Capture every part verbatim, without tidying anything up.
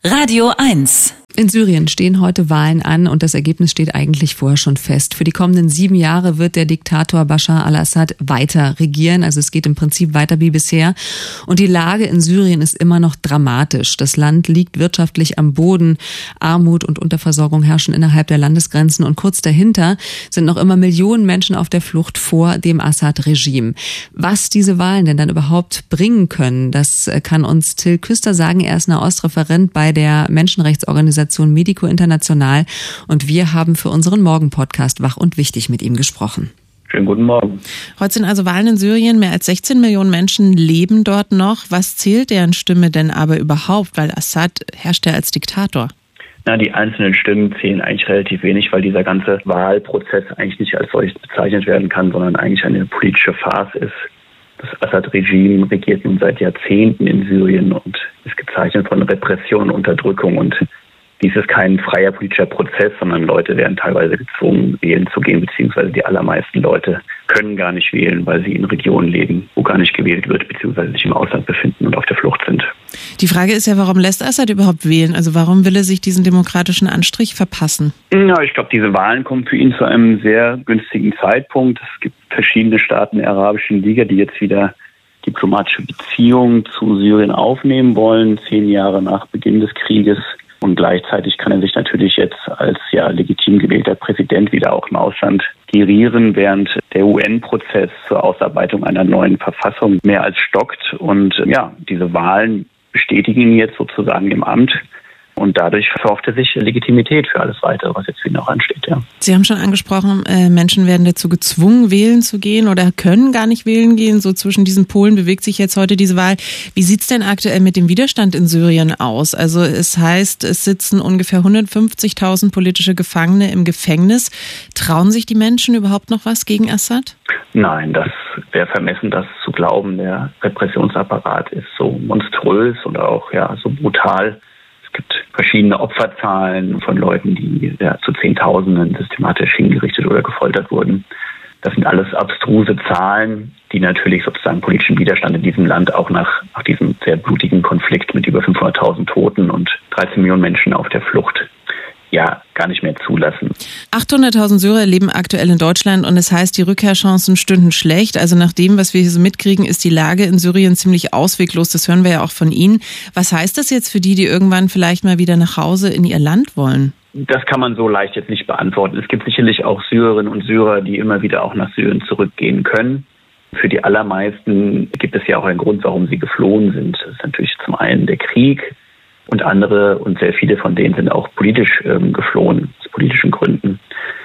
Radio eins. In Syrien stehen heute Wahlen an und das Ergebnis steht eigentlich vorher schon fest. Für die kommenden sieben Jahre wird der Diktator Bashar al-Assad weiter regieren. Also es geht im Prinzip weiter wie bisher. Und die Lage in Syrien ist immer noch dramatisch. Das Land liegt wirtschaftlich am Boden. Armut und Unterversorgung herrschen innerhalb der Landesgrenzen. Und kurz dahinter sind noch immer Millionen Menschen auf der Flucht vor dem Assad-Regime. Was diese Wahlen denn dann überhaupt bringen können, das kann uns Till Küster sagen. Er ist Nahostreferent bei der Menschenrechtsorganisation Medico International und wir haben für unseren Morgen-Podcast Wach und Wichtig mit ihm gesprochen. Schönen guten Morgen. Heute sind also Wahlen in Syrien. Mehr als sechzehn Millionen Menschen leben dort noch. Was zählt deren Stimme denn aber überhaupt? Weil Assad herrscht ja als Diktator. Na, die einzelnen Stimmen zählen eigentlich relativ wenig, weil dieser ganze Wahlprozess eigentlich nicht als solches bezeichnet werden kann, sondern eigentlich eine politische Farce ist. Das Assad-Regime regiert nun seit Jahrzehnten in Syrien und ist gezeichnet von Repression und Unterdrückung. Und dies ist kein freier politischer Prozess, sondern Leute werden teilweise gezwungen, wählen zu gehen, beziehungsweise die allermeisten Leute können gar nicht wählen, weil sie in Regionen leben, wo gar nicht gewählt wird, beziehungsweise sich im Ausland befinden und auf der Flucht sind. Die Frage ist ja, warum lässt Assad überhaupt wählen? Also warum will er sich diesen demokratischen Anstrich verpassen? Ja, ich glaube, diese Wahlen kommen für ihn zu einem sehr günstigen Zeitpunkt. Es gibt verschiedene Staaten der Arabischen Liga, die jetzt wieder diplomatische Beziehungen zu Syrien aufnehmen wollen, zehn Jahre nach Beginn des Krieges. Und gleichzeitig kann er sich natürlich jetzt als ja legitim gewählter Präsident wieder auch im Ausland gerieren, während der U N-Prozess zur Ausarbeitung einer neuen Verfassung mehr als stockt. Und ja, diese Wahlen bestätigen ihn jetzt sozusagen im Amt. Und dadurch verhofft er sich Legitimität für alles Weitere, was jetzt für ihn auch ansteht. Ja. Sie haben schon angesprochen, äh, Menschen werden dazu gezwungen, wählen zu gehen oder können gar nicht wählen gehen. So zwischen diesen Polen bewegt sich jetzt heute diese Wahl. Wie sieht's denn aktuell mit dem Widerstand in Syrien aus? Also es heißt, es sitzen ungefähr hundertfünfzigtausend politische Gefangene im Gefängnis. Trauen sich die Menschen überhaupt noch was gegen Assad? Nein, das wäre vermessen, das zu glauben. Der Repressionsapparat ist so monströs und auch ja so brutal. Es gibt verschiedene Opferzahlen von Leuten, die ja, zu Zehntausenden systematisch hingerichtet oder gefoltert wurden. Das sind alles abstruse Zahlen, die natürlich sozusagen politischen Widerstand in diesem Land auch nach, nach diesem sehr blutigen Konflikt mit über fünfhunderttausend Toten und dreizehn Millionen Menschen auf der Flucht ja gar nicht mehr zulassen. achthunderttausend Syrer leben aktuell in Deutschland und es heißt, die Rückkehrchancen stünden schlecht. Also nach dem, was wir hier so mitkriegen, ist die Lage in Syrien ziemlich ausweglos. Das hören wir ja auch von Ihnen. Was heißt das jetzt für die, die irgendwann vielleicht mal wieder nach Hause in ihr Land wollen? Das kann man so leicht jetzt nicht beantworten. Es gibt sicherlich auch Syrerinnen und Syrer, die immer wieder auch nach Syrien zurückgehen können. Für die allermeisten gibt es ja auch einen Grund, warum sie geflohen sind. Das ist natürlich zum einen der Krieg. Und andere und sehr viele von denen sind auch politisch ähm, geflohen, aus politischen Gründen.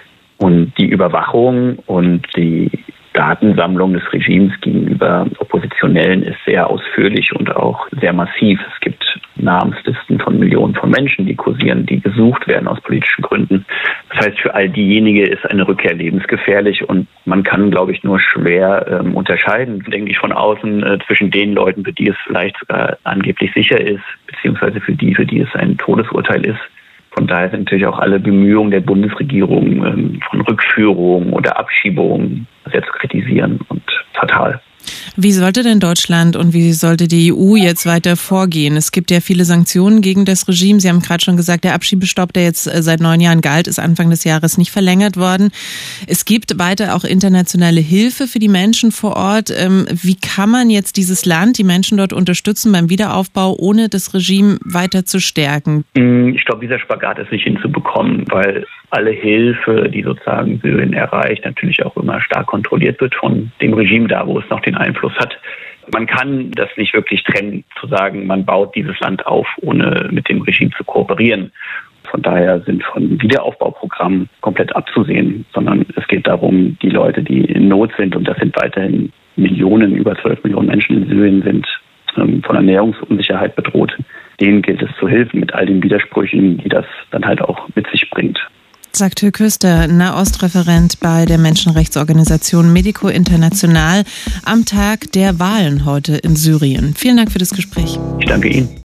Und die Überwachung und die Datensammlung des Regimes gegenüber Oppositionellen ist sehr ausführlich und auch sehr massiv. Es gibt Namenslisten von Millionen von Menschen, die kursieren, die gesucht werden aus politischen Gründen. Das heißt, für all diejenigen ist eine Rückkehr lebensgefährlich und man kann, glaube ich, nur schwer ähm, unterscheiden, denke ich, von außen äh, zwischen den Leuten, für die es vielleicht sogar angeblich sicher ist, beziehungsweise für die, für die es ein Todesurteil ist. Von daher sind natürlich auch alle Bemühungen der Bundesregierung ähm, von Rückführung oder Abschiebung sehr zu kritisieren und fatal. Wie sollte denn Deutschland und wie sollte die E U jetzt weiter vorgehen? Es gibt ja viele Sanktionen gegen das Regime. Sie haben gerade schon gesagt, der Abschiebestopp, der jetzt seit neun Jahren galt, ist Anfang des Jahres nicht verlängert worden. Es gibt weiter auch internationale Hilfe für die Menschen vor Ort. Wie kann man jetzt dieses Land, die Menschen dort unterstützen beim Wiederaufbau, ohne das Regime weiter zu stärken? Ich glaube, dieser Spagat ist nicht hinzubekommen, weil alle Hilfe, die sozusagen Syrien erreicht, natürlich auch immer stark kontrolliert wird von dem Regime da, wo es noch den Einfluss hat. Man kann das nicht wirklich trennen, zu sagen, man baut dieses Land auf, ohne mit dem Regime zu kooperieren. Von daher sind von Wiederaufbauprogrammen komplett abzusehen, sondern es geht darum, die Leute, die in Not sind, und das sind weiterhin Millionen, über zwölf Millionen Menschen in Syrien sind von Ernährungsunsicherheit bedroht, denen gilt es zu helfen mit all den Widersprüchen, die das dann halt auch mit sich bringt. Sagt Till Küster, Nahostreferent bei der Menschenrechtsorganisation Medico International am Tag der Wahlen heute in Syrien. Vielen Dank für das Gespräch. Ich danke Ihnen.